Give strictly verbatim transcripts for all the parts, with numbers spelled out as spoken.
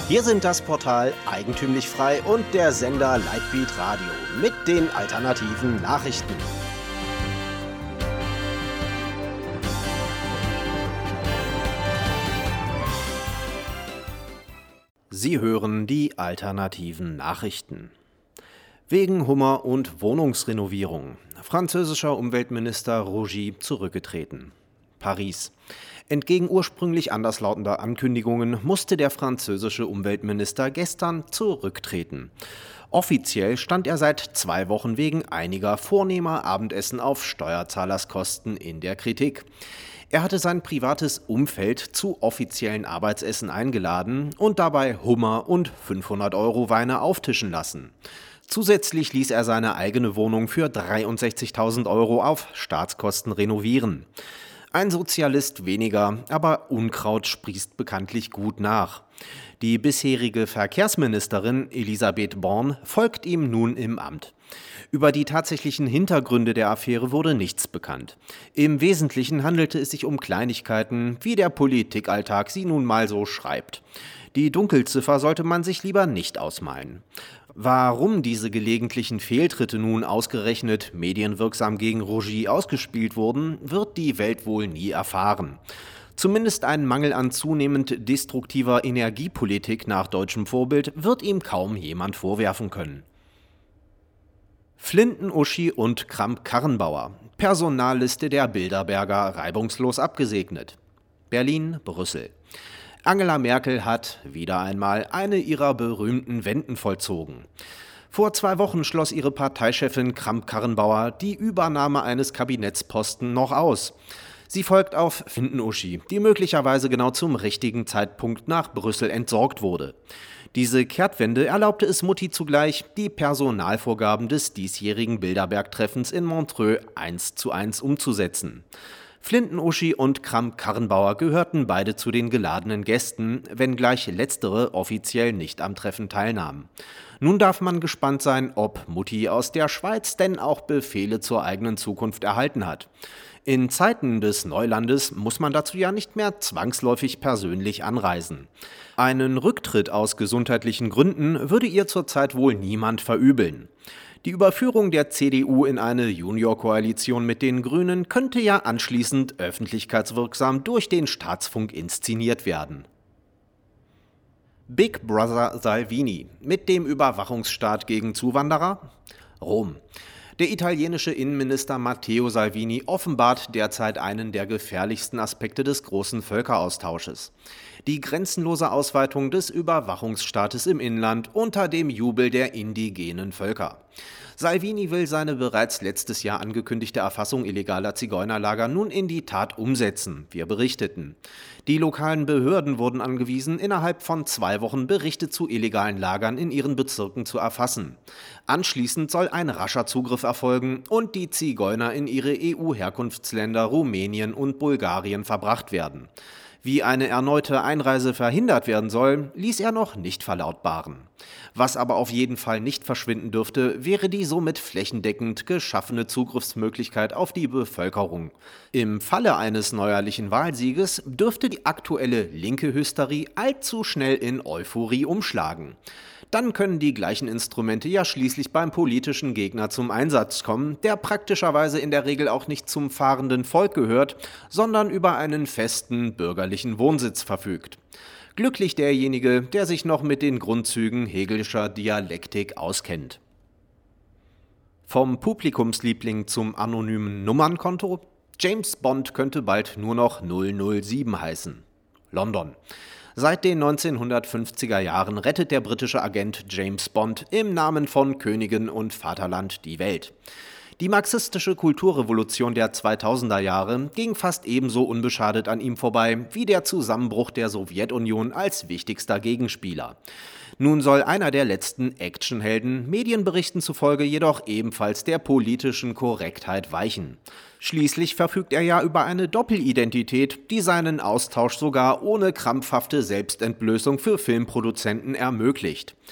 Hier sind das Portal Eigentümlich Frei und der Sender Lightbeat Radio mit den alternativen Nachrichten. Sie hören die alternativen Nachrichten. Wegen Hummer und Wohnungsrenovierung. Französischer Umweltminister Rougy zurückgetreten. Paris. Entgegen ursprünglich anderslautender Ankündigungen musste der französische Umweltminister gestern zurücktreten. Offiziell stand er seit zwei Wochen wegen einiger vornehmer Abendessen auf Steuerzahlerskosten in der Kritik. Er hatte sein privates Umfeld zu offiziellen Arbeitsessen eingeladen und dabei Hummer und fünfhundert Euro Weine auftischen lassen. Zusätzlich ließ er seine eigene Wohnung für dreiundsechzigtausend Euro auf Staatskosten renovieren. Ein Sozialist weniger, aber Unkraut sprießt bekanntlich gut nach. Die bisherige Verkehrsministerin Elisabeth Borne folgt ihm nun im Amt. Über die tatsächlichen Hintergründe der Affäre wurde nichts bekannt. Im Wesentlichen handelte es sich um Kleinigkeiten, wie der Politikalltag sie nun mal so schreibt. Die Dunkelziffer sollte man sich lieber nicht ausmalen. Warum diese gelegentlichen Fehltritte nun ausgerechnet medienwirksam gegen Rougy ausgespielt wurden, wird die Welt wohl nie erfahren. Zumindest ein Mangel an zunehmend destruktiver Energiepolitik nach deutschem Vorbild wird ihm kaum jemand vorwerfen können. Flinten-Uschi und Kramp-Karrenbauer. Personalliste der Bilderberger reibungslos abgesegnet. Berlin, Brüssel. Angela Merkel hat wieder einmal eine ihrer berühmten Wenden vollzogen. Vor zwei Wochen schloss ihre Parteichefin Kramp-Karrenbauer die Übernahme eines Kabinettsposten noch aus. Sie folgt auf Flinten-Uschi, die möglicherweise genau zum richtigen Zeitpunkt nach Brüssel entsorgt wurde. Diese Kehrtwende erlaubte es Mutti zugleich, die Personalvorgaben des diesjährigen Bilderberg-Treffens in Montreux eins zu eins umzusetzen. Flinten-Uschi und Kramp-Karrenbauer gehörten beide zu den geladenen Gästen, wenngleich letztere offiziell nicht am Treffen teilnahmen. Nun darf man gespannt sein, ob Mutti aus der Schweiz denn auch Befehle zur eigenen Zukunft erhalten hat. In Zeiten des Neulandes muss man dazu ja nicht mehr zwangsläufig persönlich anreisen. Einen Rücktritt aus gesundheitlichen Gründen würde ihr zurzeit wohl niemand verübeln. Die Überführung der C D U in eine Juniorkoalition mit den Grünen könnte ja anschließend öffentlichkeitswirksam durch den Staatsfunk inszeniert werden. Big Brother Salvini mit dem Überwachungsstaat gegen Zuwanderer? Rom. Der italienische Innenminister Matteo Salvini offenbart derzeit einen der gefährlichsten Aspekte des großen Völkeraustausches. Die grenzenlose Ausweitung des Überwachungsstaates im Inland unter dem Jubel der indigenen Völker. Salvini will seine bereits letztes Jahr angekündigte Erfassung illegaler Zigeunerlager nun in die Tat umsetzen, wir berichteten. Die lokalen Behörden wurden angewiesen, innerhalb von zwei Wochen Berichte zu illegalen Lagern in ihren Bezirken zu erfassen. Anschließend soll ein rascher Zugriff erfolgen und die Zigeuner in ihre E U-Herkunftsländer Rumänien und Bulgarien verbracht werden. Wie eine erneute Einreise verhindert werden soll, ließ er noch nicht verlautbaren. Was aber auf jeden Fall nicht verschwinden dürfte, wäre die somit flächendeckend geschaffene Zugriffsmöglichkeit auf die Bevölkerung. Im Falle eines neuerlichen Wahlsieges dürfte die aktuelle linke Hysterie allzu schnell in Euphorie umschlagen. Dann können die gleichen Instrumente ja schließlich beim politischen Gegner zum Einsatz kommen, der praktischerweise in der Regel auch nicht zum fahrenden Volk gehört, sondern über einen festen bürgerlichen Wohnsitz verfügt. Glücklich derjenige, der sich noch mit den Grundzügen Hegelischer Dialektik auskennt. Vom Publikumsliebling zum anonymen Nummernkonto? James Bond könnte bald nur noch null null sieben heißen. London. Seit den neunzehnhundertfünfziger Jahren rettet der britische Agent James Bond im Namen von Königin und Vaterland die Welt. Die marxistische Kulturrevolution der zweitausender Jahre ging fast ebenso unbeschadet an ihm vorbei wie der Zusammenbruch der Sowjetunion als wichtigster Gegenspieler. Nun soll einer der letzten Actionhelden Medienberichten zufolge jedoch ebenfalls der politischen Korrektheit weichen. Schließlich verfügt er ja über eine Doppelidentität, die seinen Austausch sogar ohne krampfhafte Selbstentblößung für Filmproduzenten ermöglicht.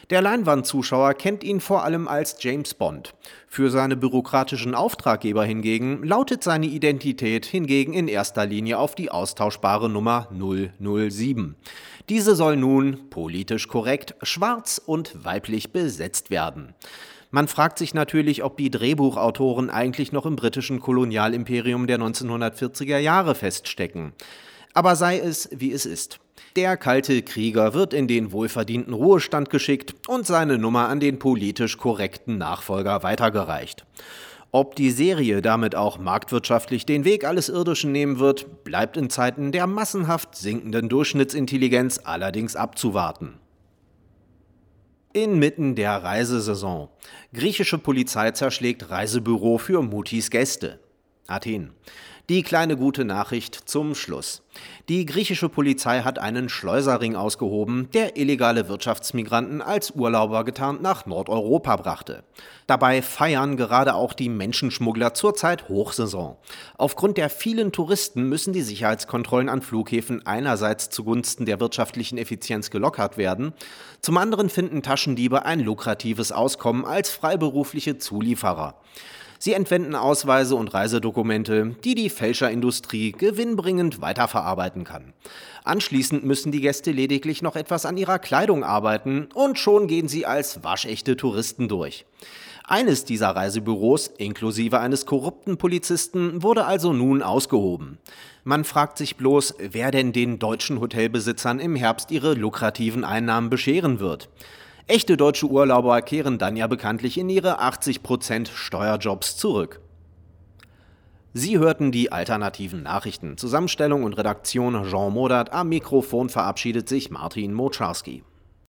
Der Leinwandzuschauer kennt ihn vor allem als James Bond. Für seine bürokratischen Auftraggeber hingegen lautet seine Identität hingegen in erster Linie auf die austauschbare Nummer null null sieben. Diese soll nun, politisch korrekt, schwarz und weiblich besetzt werden. Man fragt sich natürlich, ob die Drehbuchautoren eigentlich noch im britischen Kolonialimperium der neunzehnhundertvierziger Jahre feststecken. Aber sei es, wie es ist. Der kalte Krieger wird in den wohlverdienten Ruhestand geschickt und seine Nummer an den politisch korrekten Nachfolger weitergereicht. Ob die Serie damit auch marktwirtschaftlich den Weg alles Irdischen nehmen wird, bleibt in Zeiten der massenhaft sinkenden Durchschnittsintelligenz allerdings abzuwarten. Inmitten der Reisesaison. Griechische Polizei zerschlägt Reisebüro für Mutis Gäste. Athen. Die kleine gute Nachricht zum Schluss. Die griechische Polizei hat einen Schleuserring ausgehoben, der illegale Wirtschaftsmigranten als Urlauber getarnt nach Nordeuropa brachte. Dabei feiern gerade auch die Menschenschmuggler zurzeit Hochsaison. Aufgrund der vielen Touristen müssen die Sicherheitskontrollen an Flughäfen einerseits zugunsten der wirtschaftlichen Effizienz gelockert werden, zum anderen finden Taschendiebe ein lukratives Auskommen als freiberufliche Zulieferer. Sie entwenden Ausweise und Reisedokumente, die die Fälscherindustrie gewinnbringend weiterverarbeiten kann. Anschließend müssen die Gäste lediglich noch etwas an ihrer Kleidung arbeiten und schon gehen sie als waschechte Touristen durch. Eines dieser Reisebüros, inklusive eines korrupten Polizisten, wurde also nun ausgehoben. Man fragt sich bloß, wer denn den deutschen Hotelbesitzern im Herbst ihre lukrativen Einnahmen bescheren wird. Echte deutsche Urlauber kehren dann ja bekanntlich in ihre achtzig Prozent Steuerjobs zurück. Sie hörten die alternativen Nachrichten. Zusammenstellung und Redaktion Jean Modert. Am Mikrofon verabschiedet sich Martin Moczarski.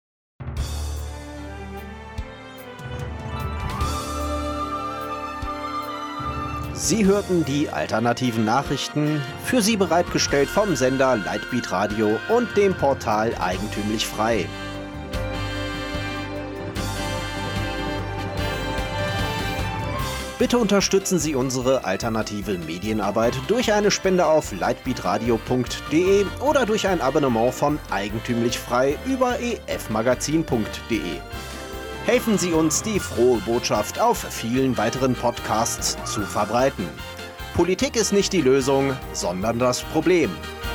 Sie hörten die alternativen Nachrichten, für Sie bereitgestellt vom Sender Lightbeat Radio und dem Portal Eigentümlich Frei. Bitte unterstützen Sie unsere alternative Medienarbeit durch eine Spende auf lightbeatradio punkt de oder durch ein Abonnement von Eigentümlich Frei über e f magazin punkt de. Helfen Sie uns, die frohe Botschaft auf vielen weiteren Podcasts zu verbreiten. Politik ist nicht die Lösung, sondern das Problem.